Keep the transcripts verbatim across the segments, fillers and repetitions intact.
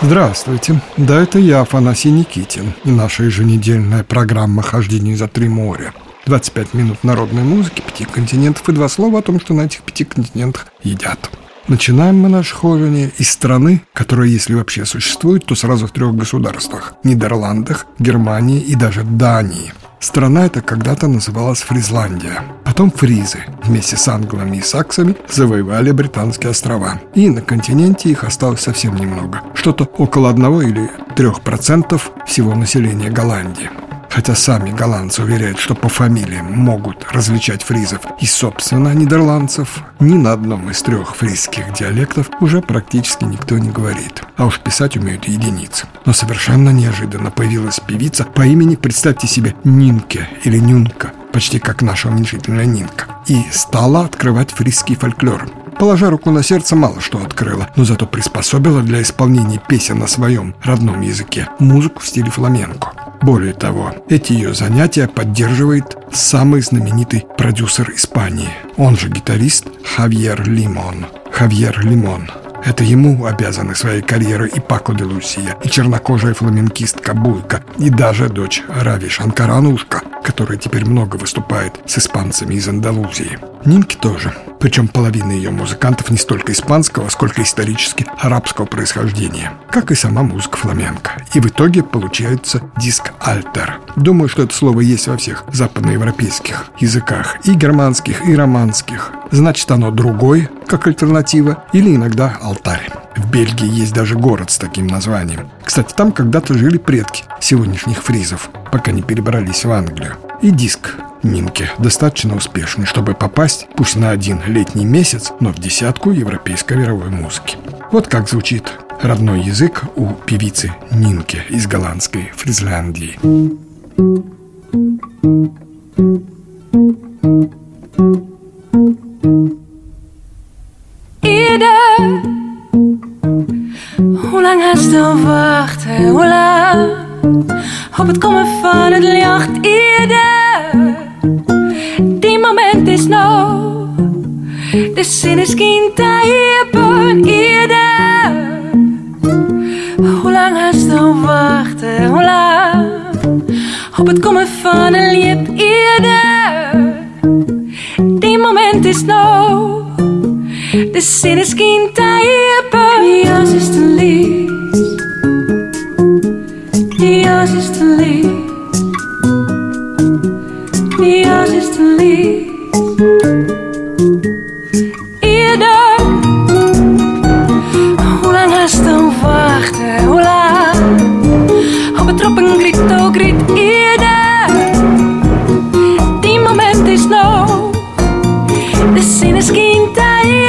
Здравствуйте, да, это я, Афанасий Никитин, и наша еженедельная программа «Хождение за три моря». двадцать пять минут народной музыки, пяти континентов и два слова о том, что на этих пяти континентах едят. Начинаем мы наше хождение из страны, которая, если вообще существует, то сразу в трех государствах – Нидерландах, Германии и даже Дании. Страна эта когда-то называлась Фризландия. Потом фризы вместе с англами и саксами завоевали Британские острова. И на континенте их осталось совсем немного. Что-то около одного или трех процентов всего населения Голландии. Хотя сами голландцы уверяют, что по фамилиям могут различать фризов и, собственно, нидерландцев, ни на одном из трех фризских диалектов уже практически никто не говорит. А уж писать умеют единицы. Но совершенно неожиданно появилась певица по имени, представьте себе, Нинке или Нюнка, почти как наша уменьшительная Нинка, и стала открывать фризский фольклор. Положа руку на сердце, мало что открыла, но зато приспособила для исполнения песен на своем родном языке музыку в стиле фламенко. Более того, эти ее занятия поддерживает самый знаменитый продюсер Испании, он же гитарист Хавьер Лимон. Хавьер Лимон. Это ему обязаны своей карьерой и Пако де Лусия, и чернокожая фламенкистка Буйка, и даже дочь Рави Шанкаранушка, которая теперь много выступает с испанцами из Андалузии. Нинки тоже. Причем половина ее музыкантов не столько испанского, сколько исторически арабского происхождения, как и сама музыка фламенко. И в итоге получается диск альтер. Думаю, что это слово есть во всех западноевропейских языках, и германских, и романских. Значит, оно другой, как альтернатива, или иногда алтарь. В Бельгии есть даже город с таким названием. Кстати, там когда-то жили предки сегодняшних фризов, пока не перебрались в Англию. И диск Нинки достаточно успешный, чтобы попасть, пусть на один летний месяц, но в десятку европейской мировой музыки. Вот как звучит родной язык у певицы Нинки из голландской Фризляндии. Hoe lang haast te wachten, hoe lang op het komen van het licht eerder. Die moment is nou, de zin is geen tijd eerder. Hoe lang haast te wachten, hoe lang op het komen van een lied eerder. Die moment is nou, de zin is geen tijd. Jas is te lief, jas is te lief, jas is te lief. Eerder, hoe lang haast te wachten, hoe lang op het troppen griet, oh griet eerder. Die moment is nou, de zin is geen tijd.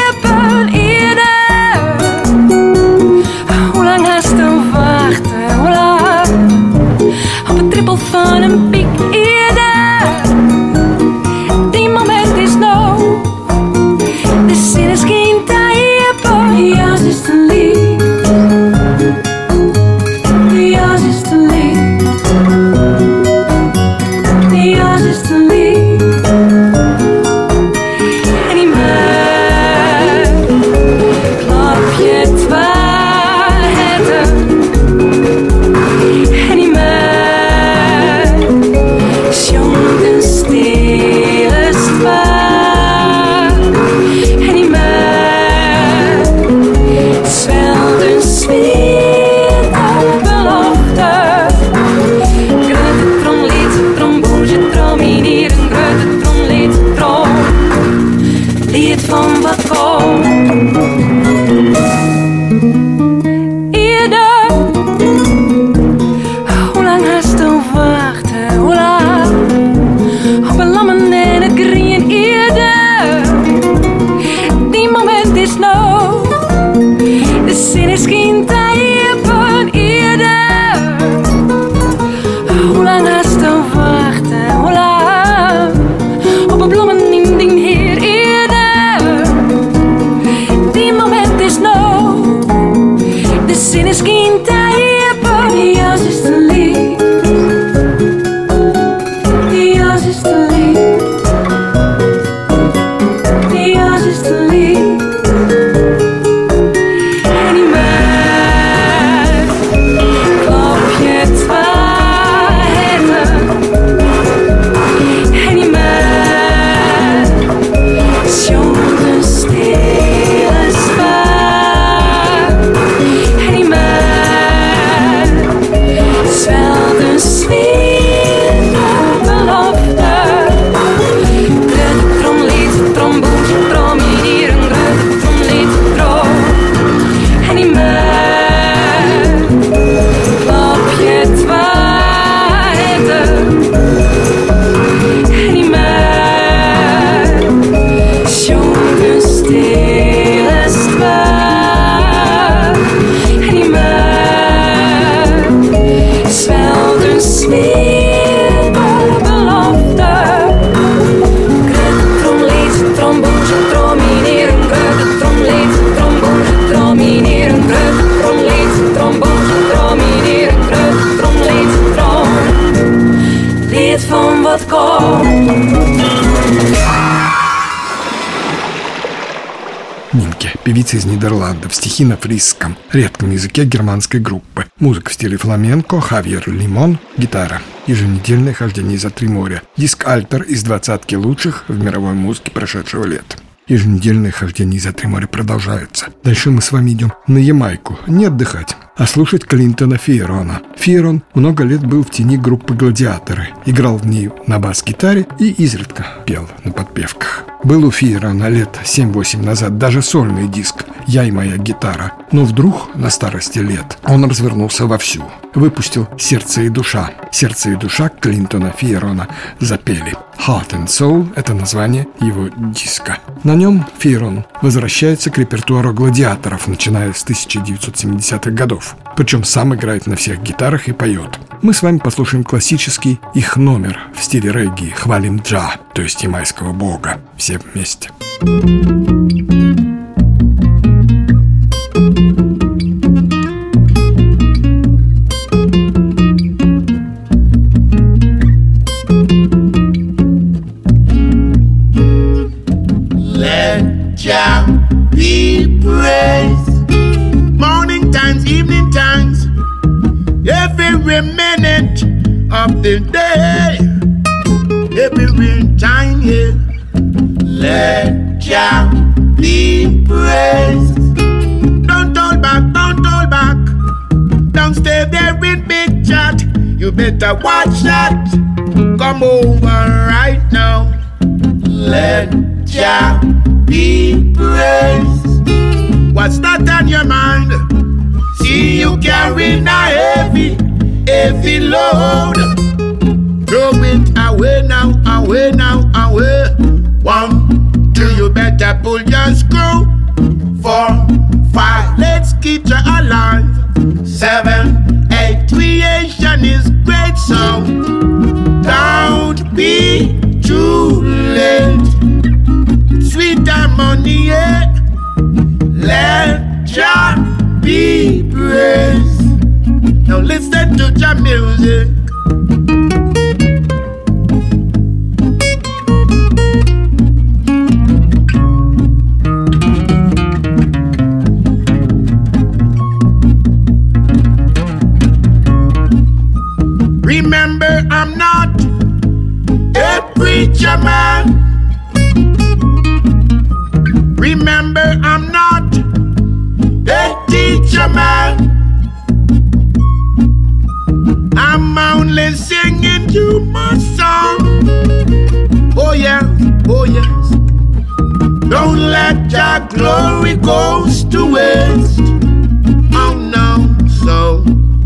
Van een piek eerder. Die moment is nou, de zin is geen tijd. Jas is te lief, jas is te lief, Нинке, певица из Нидерландов, стихи на фрисском, редком языке германской группы. Музыка в стиле фламенко, Хавьер Лимон, гитара. Еженедельное хождение за три моря. Диск «Альтер» из двадцатки лучших в мировой музыке прошедшего лета. Еженедельное хождение за три моря продолжается. Дальше мы с вами идем на Ямайку, не отдыхать, а слушать Клинтона Фейерона. Фейерон много лет был в тени группы «Гладиаторы», играл в ней на бас-гитаре и изредка пел на подпевках. Был у Фейерона лет семь-восемь назад даже сольный диск «Я и моя гитара», но вдруг на старости лет он развернулся вовсю. Выпустил «Сердце и душа». «Сердце и душа» Клинтона Фейерона запели. «Heart and Soul» — это название его диска. На нем Фейерон возвращается к репертуару «Гладиаторов», начиная с тысяча девятьсот семидесятых годов. Причем сам играет на всех гитарах и поет. Мы с вами послушаем классический их номер в стиле регги «Хвалим Джа», то есть ямайского бога. Все вместе. Jah be praised. Morning times, evening times, every minute of the day, every time, yeah. Let Jah be praised. Don't hold back, don't hold back. Don't stay there in big chat. You better watch that. Come over right now. Let Jah be praised. What's that on your mind? See you carrying a heavy, heavy load. Throw it away now, away now, away. One, two, you better pull your screw. Four, five, let's keep you alive. Seven, eight, creation is great, so don't be too late. Sweet harmony, yeah. Let Jah be praised. Now listen to Jah music. Remember, I'm not a preacher man. Remember, I'm not a teacher man. I'm only singing you my song. Oh yes, oh yes. Don't let your glory go to waste. Oh no, so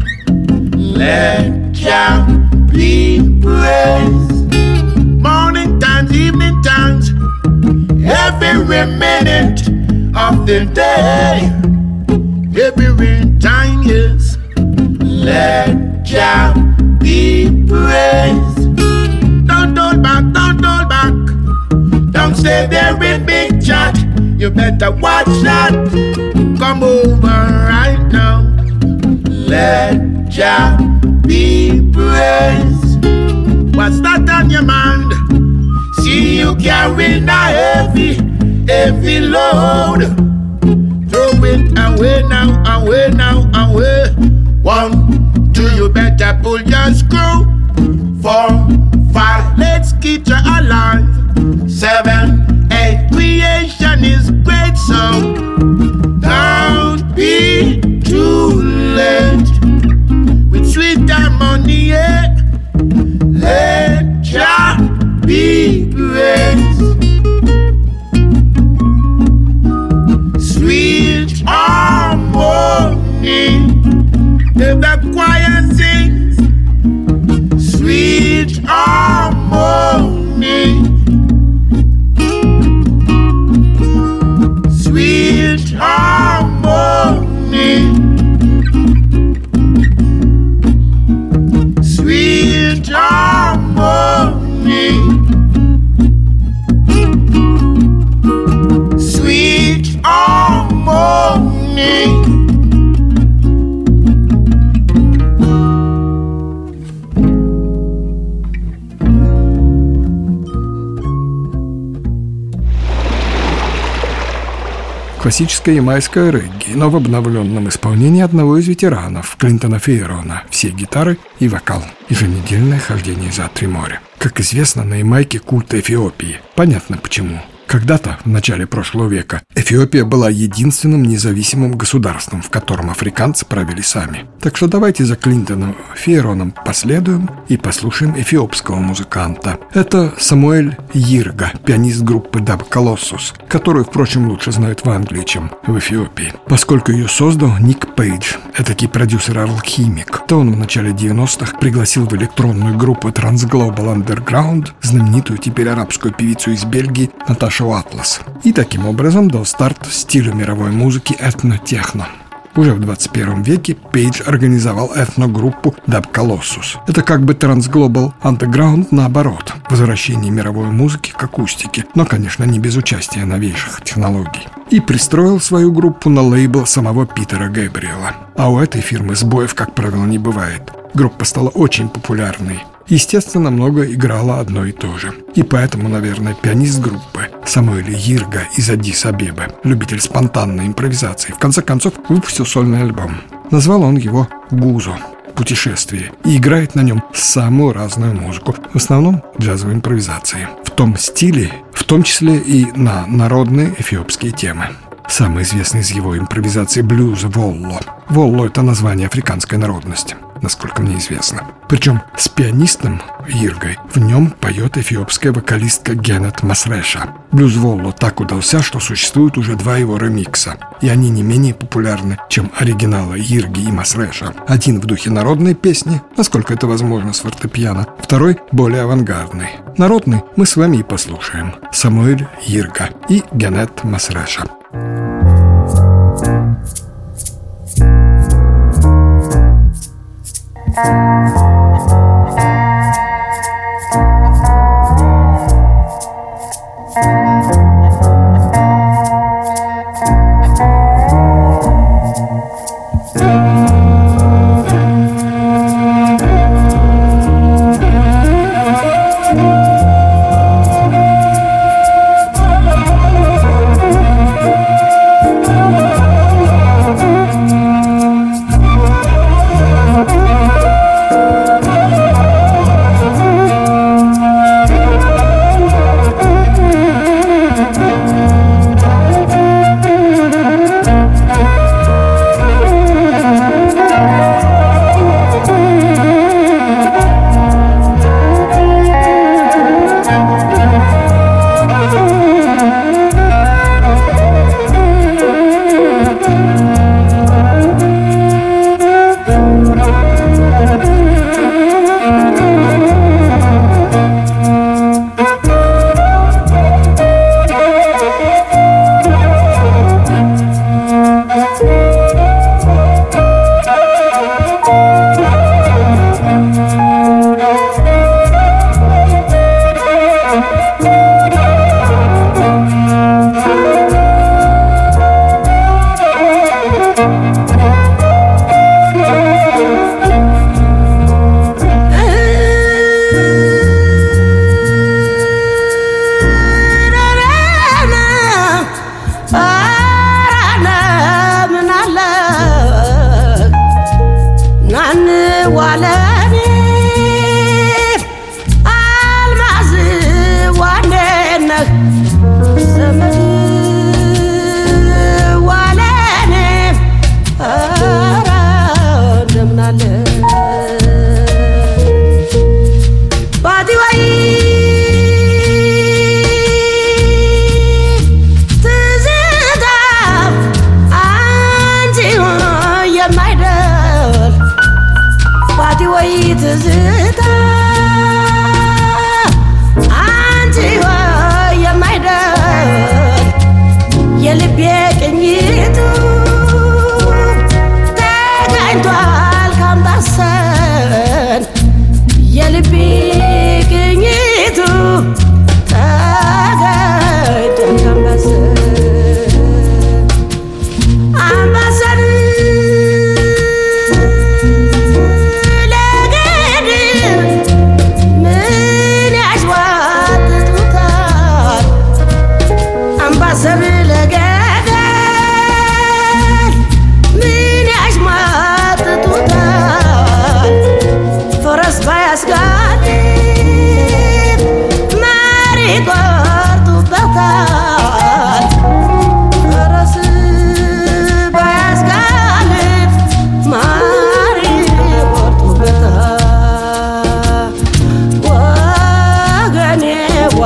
let Jah be praised. Morning times, evening times, every minute of the day, every time, yes. Let Jah be praised. Don't hold back, don't hold back. Don't stay there in big chat. You better watch that. Come over right now. Let Jah be praised. What's that on your mind? See you carrying a heavy, heavy load. Throw it away now, away now, away. One, two, you better pull your screw. Four, five, let's keep you alive. Seven, eight, creation is great, so don't be too late. With sweet harmony, yeah. Let Jah be praised. Sweet harmony, if the choir sings. Sweet harmony, Классическое ямайское регги, но в обновленном исполнении одного из ветеранов, Клинтона Фейрона. Все гитары и вокал. Еженедельное хождение за три моря. Как известно, на Ямайке культ Эфиопии. Понятно почему. Когда-то, в начале прошлого века, Эфиопия была единственным независимым государством, в котором африканцы правили сами. Так что давайте за Клинтоном Фейроном последуем и послушаем эфиопского музыканта. Это Самуэль Йирга, пианист группы Dub Colossus, которую, впрочем, лучше знают в Англии, чем в Эфиопии. Поскольку ее создал Ник Пейдж, этакий продюсер-алхимик, то он в начале девяностых пригласил в электронную группу Transglobal Underground знаменитую теперь арабскую певицу из Бельгии Наташу Атлас. И таким образом дал старт стилю мировой музыки этно-техно. Уже в двадцать первом веке Пейдж организовал этногруппу Dub Colossus. Это как бы Transglobal Underground наоборот. Возвращение мировой музыки к акустике, но, конечно, не без участия новейших технологий. И пристроил свою группу на лейбл самого Питера Гэбриэла. А у этой фирмы сбоев, как правило, не бывает. Группа стала очень популярной. Естественно, много играла одно и то же. И поэтому, наверное, пианист группы Самуэль Йирга из Аддис-Абебы, любитель спонтанной импровизации, в конце концов выпустил сольный альбом. Назвал он его «Гузо» — «Путешествие», и играет на нем самую разную музыку, в основном джазовые импровизации. В том стиле, в том числе и на народные эфиопские темы. Самый известный из его импровизаций — блюз «Волло». «Волло» — это название африканской народности, насколько мне известно. Причем с пианистом Йиргой в нем поет эфиопская вокалистка Генет Масреша. Блюз «Волло» так удался, что существует уже два его ремикса, и они не менее популярны, чем оригиналы Йирги и Масреша. Один в духе народной песни, насколько это возможно с фортепиано, второй более авангардный. Народный мы с вами и послушаем. Самуэль Йирга и Генет Масреша.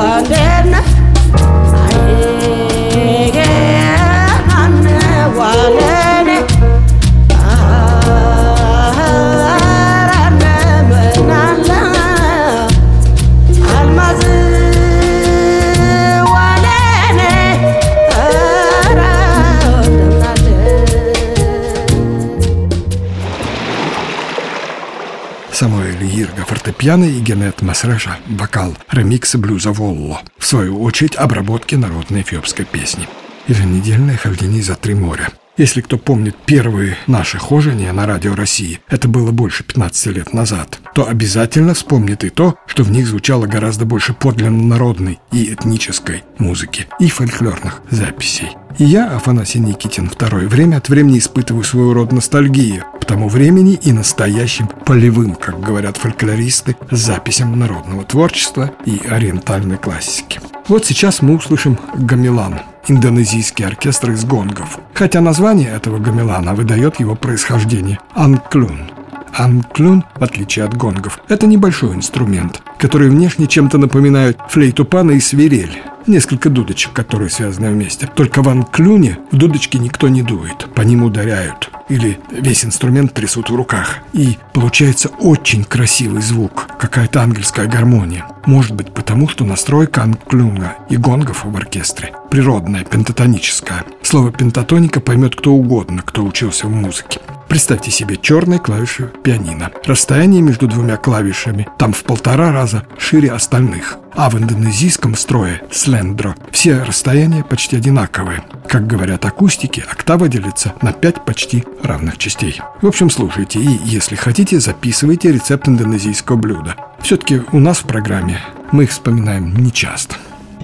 Самуэль Йирга фортепиано и Генет Масреша вокал, ремиксы блюза Волло, в свою очередь обработки народной эфиопской песни. Еженедельное хождение за три моря. Если кто помнит первые наши хождения на радио России, это было больше пятнадцати лет назад, то обязательно вспомнит и то, что в них звучало гораздо больше подлинно народной и этнической музыки и фольклорных записей. И я, Афанасий Никитин, второе время от времени испытываю своего рода ностальгию по тому времени и настоящим полевым, как говорят фольклористы, записям народного творчества и ориентальной классики. Вот сейчас мы услышим гамелан, индонезийский оркестр из гонгов. Хотя название этого гамелана выдает его происхождение – анклюн. Анклюн, в отличие от гонгов, это небольшой инструмент, который внешне чем-то напоминает флейту пана и свирель. Несколько дудочек, которые связаны вместе. Только в анклюне в дудочки никто не дует, по ним ударяют. Или весь инструмент трясут в руках. И получается очень красивый звук, какая-то ангельская гармония. Может быть потому, что настройка анклюна и гонгов в оркестре природная, пентатоническая. Слово пентатоника поймет кто угодно, кто учился в музыке. Представьте себе черные клавиши пианино. Расстояние между двумя клавишами там в полтора раза шире остальных. А в индонезийском строе слендро все расстояния почти одинаковые. Как говорят акустики, октава делится на пять почти равных частей. В общем, слушайте и, если хотите, записывайте рецепт индонезийского блюда. Все-таки у нас в программе мы их вспоминаем нечасто.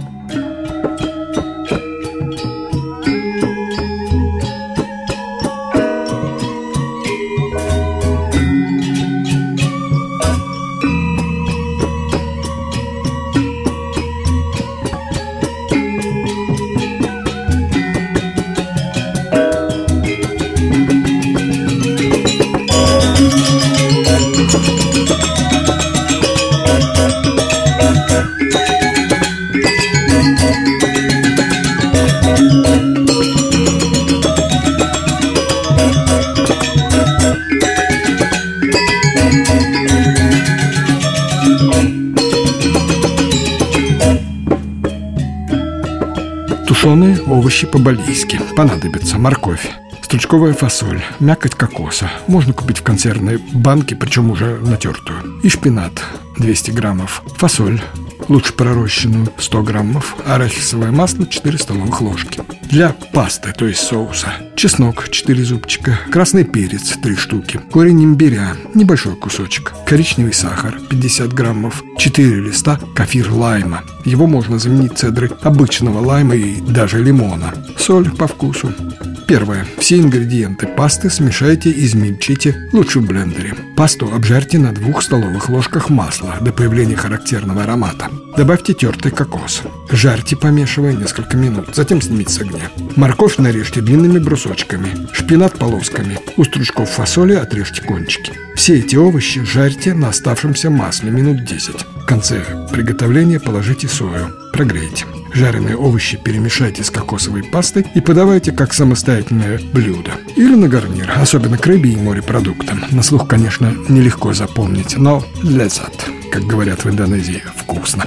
Тушеные овощи по-балийски. Понадобится морковь, стручковая фасоль, мякоть кокоса. Можно купить в консервной банке, причем уже натертую. И шпинат двести граммов. Фасоль, лучше пророщенную, сто граммов. Арахисовое масло четыре столовых ложки. Для пасты, то есть соуса, чеснок четыре зубчика, красный перец три штуки, корень имбиря небольшой кусочек, коричневый сахар пятьдесят граммов, четыре листа кафир лайма. Его можно заменить цедрой обычного лайма и даже лимона. Соль по вкусу. Первое. Все ингредиенты пасты смешайте и измельчите, лучше в блендере. Пасту обжарьте на двух столовых ложках масла до появления характерного аромата. Добавьте тертый кокос. Жарьте, помешивая несколько минут, затем снимите с огня. Морковь нарежьте длинными брусочками, шпинат полосками. У стручков фасоли отрежьте кончики. Все эти овощи жарьте на оставшемся масле минут десять. В конце приготовления положите сою, прогрейте. Жареные овощи перемешайте с кокосовой пастой и подавайте как самостоятельное блюдо. Или на гарнир, особенно к рыбе и морепродуктам. На слух, конечно, нелегко запомнить, но лезат, как говорят в Индонезии, вкусно.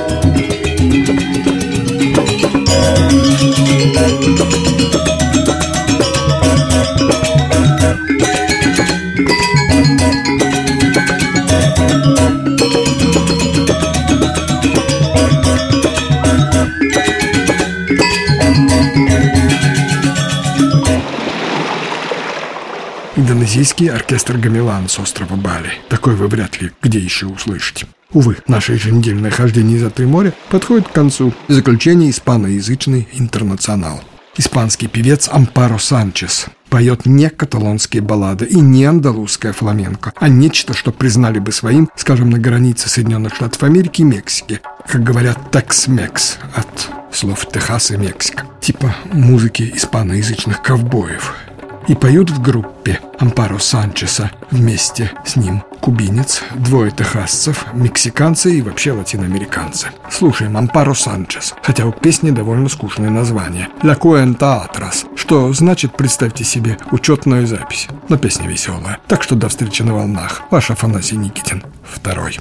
Индонезийский оркестр гамелан с острова Бали. Такой вы вряд ли где еще услышите. Увы, наше еженедельное хождение за три моря подходит к концу. В заключение испаноязычный интернационал. Испанский певец Ампаро Санчес поет не каталонские баллады и не андалузское фламенко, а нечто, что признали бы своим, скажем, на границе Соединенных Штатов Америки и Мексики. Как говорят, Tex-Mex от слов Техас и Мексика. Типа музыки испаноязычных ковбоев. И поют в группе Ампаро Санчеса, вместе с ним кубинец, двое техасцев, мексиканцы и вообще латиноамериканцы. Слушаем Ампаро Санчес, хотя у песни довольно скучное название «La Cuenta Atrás», что значит, представьте себе, учетную запись. Но песня веселая. Так что до встречи на волнах. Ваш Афанасий Никитин, второй.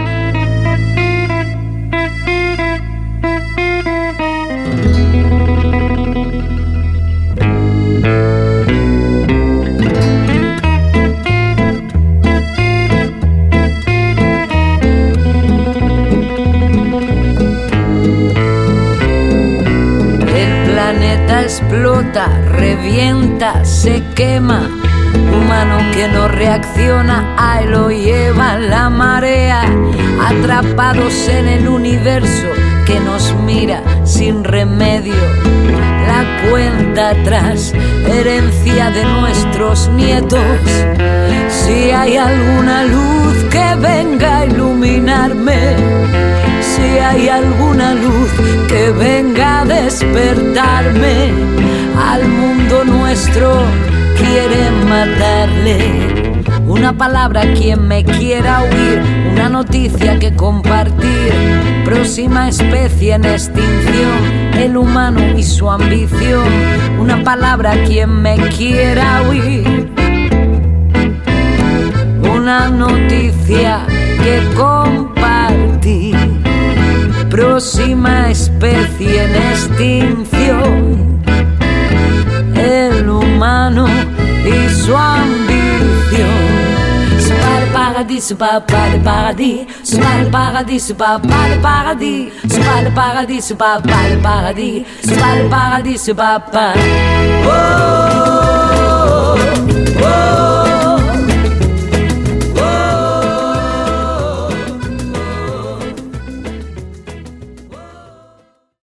Explota, revienta, se quema. Humano que no reacciona, ahí lo lleva la marea. Atrapados en el universo que nos mira sin remedio. La cuenta atrás, herencia de nuestros nietos. Si hay alguna luz que venga a iluminarme, si hay alguna luz que venga a despertarme, al mundo nuestro quiere matarle. Una palabra a quien me quiera oír, una noticia que compartir. Próxima especie en extinción, el humano y su ambición. Una palabra a quien me quiera oír, una noticia que compartir. Próxima especie en extinción, el humano y su ambición. C'est pas le paradis, c'est pas, pas le paradis. C'est pas le paradis, c'est pas, pas le paradis. C'est pas le paradis, c'est pas, pas le paradis. C'est pas le paradis, c'est pas, pas. Oh!